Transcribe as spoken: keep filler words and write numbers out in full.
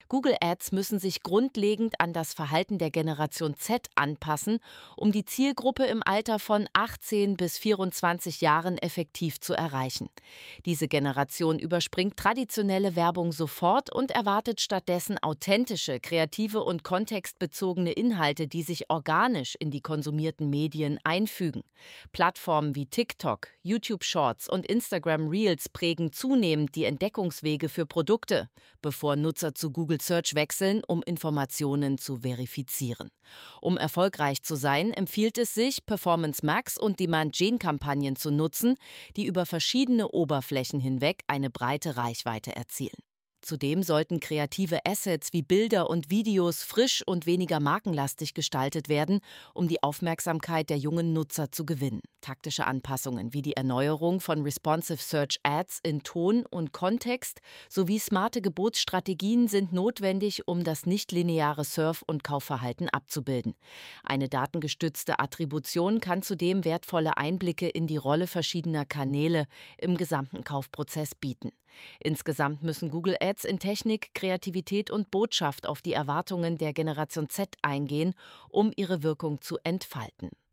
Google Ads müssen sich grundlegend an das Verhalten der Generation Z anpassen, um die Zielgruppe im Alter von achtzehn bis vierundzwanzig Jahren effektiv zu erreichen. Diese Generation überspringt traditionelle Werbung sofort und erwartet stattdessen authentische, kreative und kontextbezogene Inhalte, die sich organisch in die konsumierten Medien einfügen. Plattformen wie TikTok, YouTube Shorts und Instagram Reels prägen zunehmend die Entdeckungswege für Produkte, bevor Nutzer zu Google Search wechseln, um Informationen zu verifizieren. Um erfolgreich zu sein, empfiehlt es sich, Performance Max und Demand Gen Kampagnen zu nutzen, die über verschiedene Oberflächen hinweg eine breite Reichweite erzielen. Zudem sollten kreative Assets wie Bilder und Videos frisch und weniger markenlastig gestaltet werden, um die Aufmerksamkeit der jungen Nutzer zu gewinnen. Taktische Anpassungen wie die Erneuerung von Responsive Search Ads in Ton und Kontext sowie smarte Gebotsstrategien sind notwendig, um das nichtlineare Surf- und Kaufverhalten abzubilden. Eine datengestützte Attribution kann zudem wertvolle Einblicke in die Rolle verschiedener Kanäle im gesamten Kaufprozess bieten. Insgesamt müssen Google Ads in Technik, Kreativität und Botschaft auf die Erwartungen der Generation Z eingehen, um ihre Wirkung zu entfalten.